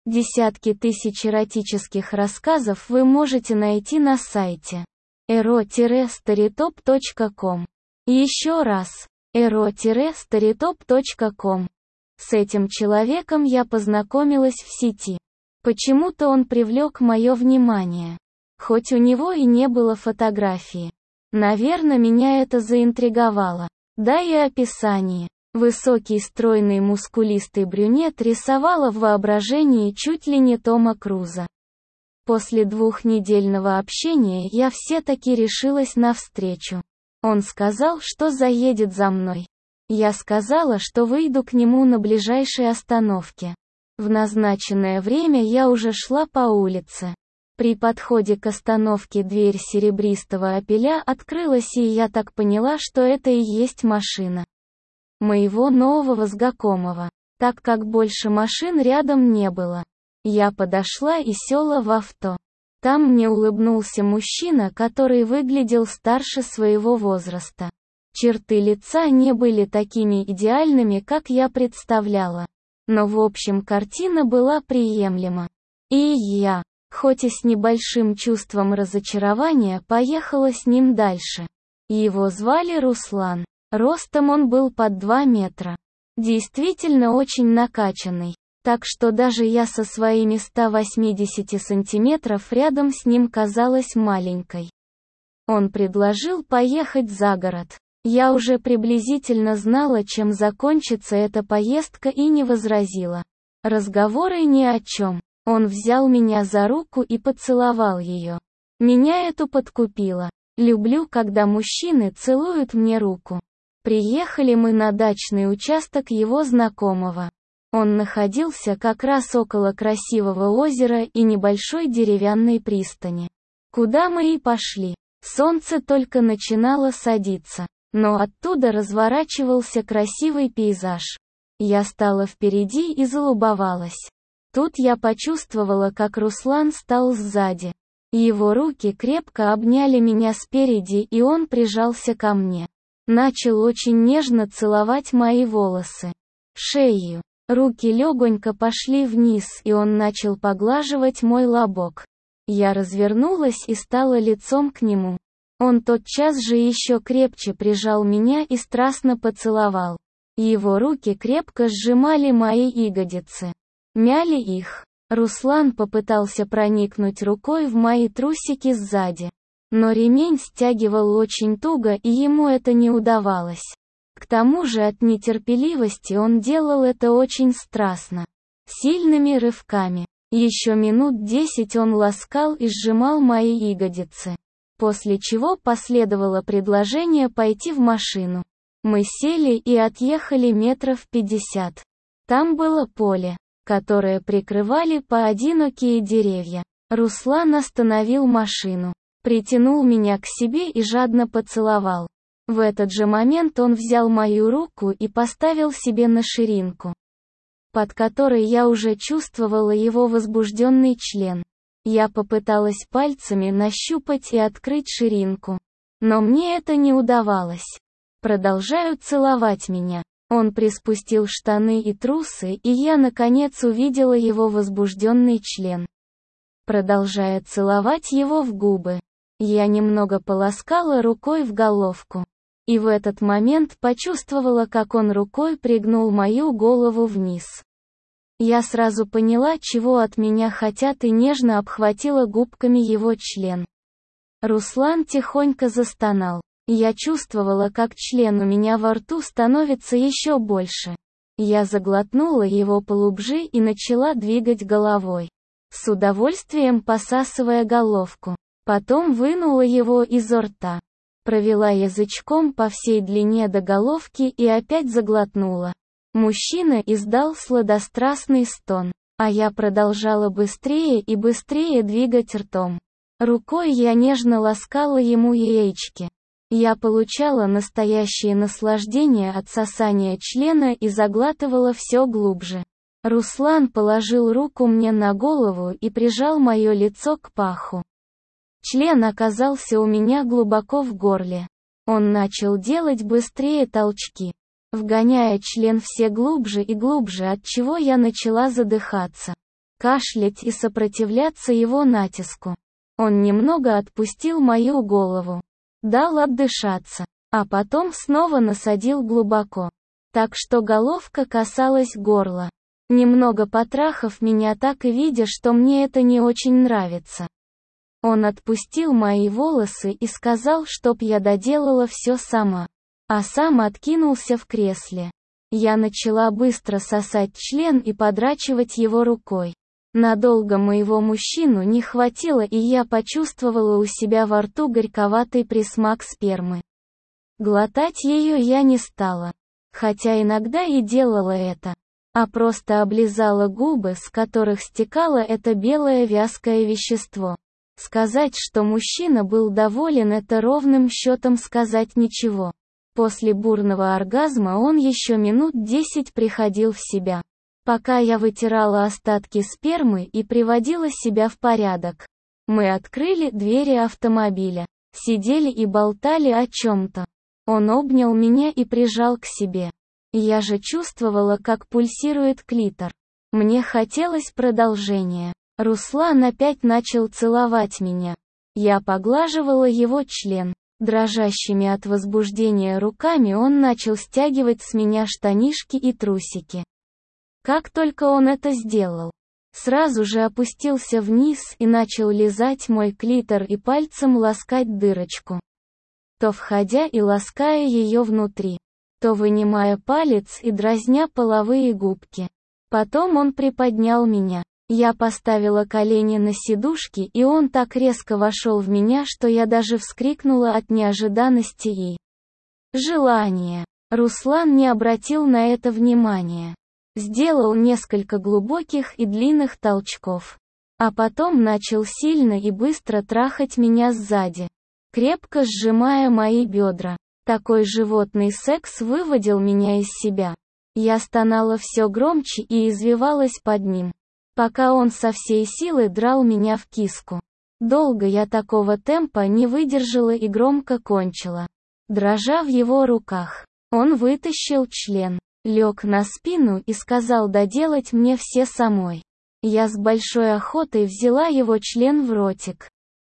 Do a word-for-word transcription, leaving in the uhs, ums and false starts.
Десятки тысяч эротических рассказов вы можете найти на сайте эро старитоп точка ком. Еще раз, эро старитоп точка ком. С этим человеком я познакомилась в сети. Почему-то он привлек мое внимание. Хоть у него и не было фотографии. Наверное, меня это заинтриговало. Да и описание. Высокий, стройный, мускулистый брюнет рисовало в воображении чуть ли не Тома Круза. После двухнедельного общения я все-таки решилась на встречу. Он сказал, что заедет за мной. Я сказала, что выйду к нему на ближайшей остановке. В назначенное время я уже шла по улице. При подходе к остановке дверь серебристого опеля открылась, и я так поняла, что это и есть машина моего нового знакомого, так как больше машин рядом не было. Я подошла и села в авто. Там мне улыбнулся мужчина, который выглядел старше своего возраста. Черты лица не были такими идеальными, как я представляла. Но в общем картина была приемлема. И я, хоть и с небольшим чувством разочарования, поехала с ним дальше. Его звали Руслан. Ростом он был под два метра. Действительно очень накачанный. Так что даже я со своими ста восьмидесятью сантиметров рядом с ним казалась маленькой. Он предложил поехать за город. Я уже приблизительно знала, чем закончится эта поездка, и не возразила. Разговоры ни о чем. Он взял меня за руку и поцеловал ее. Меня это подкупило. Люблю, когда мужчины целуют мне руку. Приехали мы на дачный участок его знакомого. Он находился как раз около красивого озера и небольшой деревянной пристани. Куда мы и пошли. Солнце только начинало садиться, но оттуда разворачивался красивый пейзаж. Я стала впереди и залюбовалась. Тут я почувствовала, как Руслан стал сзади. Его руки крепко обняли меня спереди, и он прижался ко мне. Начал очень нежно целовать мои волосы, шею. Руки легонько пошли вниз, и он начал поглаживать мой лобок. Я развернулась и стала лицом к нему. Он тотчас же еще крепче прижал меня и страстно поцеловал. Его руки крепко сжимали мои ягодицы, мяли их. Руслан попытался проникнуть рукой в мои трусики сзади. Но ремень стягивал очень туго, и ему это не удавалось. К тому же от нетерпеливости он делал это очень страстно. Сильными рывками. Еще минут десять он ласкал и сжимал мои ягодицы. После чего последовало предложение пойти в машину. Мы сели и отъехали метров пятьдесят. Там было поле, которое прикрывали поодинокие деревья. Руслан остановил машину. Притянул меня к себе и жадно поцеловал. В этот же момент он взял мою руку и поставил себе на ширинку, под которой я уже чувствовала его возбужденный член. Я попыталась пальцами нащупать и открыть ширинку. Но мне это не удавалось. Продолжаю целовать меня. Он приспустил штаны и трусы, и я наконец увидела его возбужденный член. Продолжая целовать его в губы, я немного полоскала рукой в головку. И в этот момент почувствовала, как он рукой пригнул мою голову вниз. Я сразу поняла, чего от меня хотят, и нежно обхватила губками его член. Руслан тихонько застонал. Я чувствовала, как член у меня во рту становится еще больше. Я заглотнула его полубжи и начала двигать головой, с удовольствием посасывая головку. Потом вынула его изо рта. Провела язычком по всей длине до головки и опять заглотнула. Мужчина издал сладострастный стон, а я продолжала быстрее и быстрее двигать ртом. Рукой я нежно ласкала ему яички. Я получала настоящее наслаждение от сосания члена и заглатывала все глубже. Руслан положил руку мне на голову и прижал мое лицо к паху. Член оказался у меня глубоко в горле. Он начал делать быстрее толчки, вгоняя член все глубже и глубже, от чего я начала задыхаться. кашлять и сопротивляться его натиску. Он немного отпустил мою голову, дал отдышаться, а потом снова насадил глубоко, так что головка касалась горла. Немного потрахав меня, так и видя, что мне это не очень нравится. Он отпустил мои волосы и сказал, чтоб я доделала все сама, а сам откинулся в кресле. Я начала быстро сосать член и подрачивать его рукой. Надолго моего мужчину не хватило, и я почувствовала у себя во рту горьковатый присмак спермы. Глотать ее я не стала, хотя иногда и делала это, а просто облизала губы, с которых стекало это белое вязкое вещество. Сказать, что мужчина был доволен, это ровным счетом сказать ничего. После бурного оргазма он еще минут десять приходил в себя, пока я вытирала остатки спермы и приводила себя в порядок. Мы открыли двери автомобиля, сидели и болтали о чем-то. Он обнял меня и прижал к себе. Я же чувствовала, как пульсирует клитор. Мне хотелось продолжения. Руслан опять начал целовать меня. Я поглаживала его член. Дрожащими от возбуждения руками он начал стягивать с меня штанишки и трусики. Как только он это сделал, сразу же опустился вниз и начал лизать мой клитор и пальцем ласкать дырочку, то входя и лаская ее внутри, то вынимая палец и дразня половые губки. Потом он приподнял меня. Я поставила колени на сидушки, и он так резко вошел в меня, что я даже вскрикнула от неожиданности и желания. Руслан не обратил на это внимания. Сделал несколько глубоких и длинных толчков. А потом начал сильно и быстро трахать меня сзади, крепко сжимая мои бедра. Такой животный секс выводил меня из себя. Я стонала все громче и извивалась под ним, пока он со всей силы драл меня в киску. Долго я такого темпа не выдержала и громко кончила, дрожа в его руках. Он вытащил член, лег на спину и сказал доделать мне все самой. Я с большой охотой взяла его член в ротик.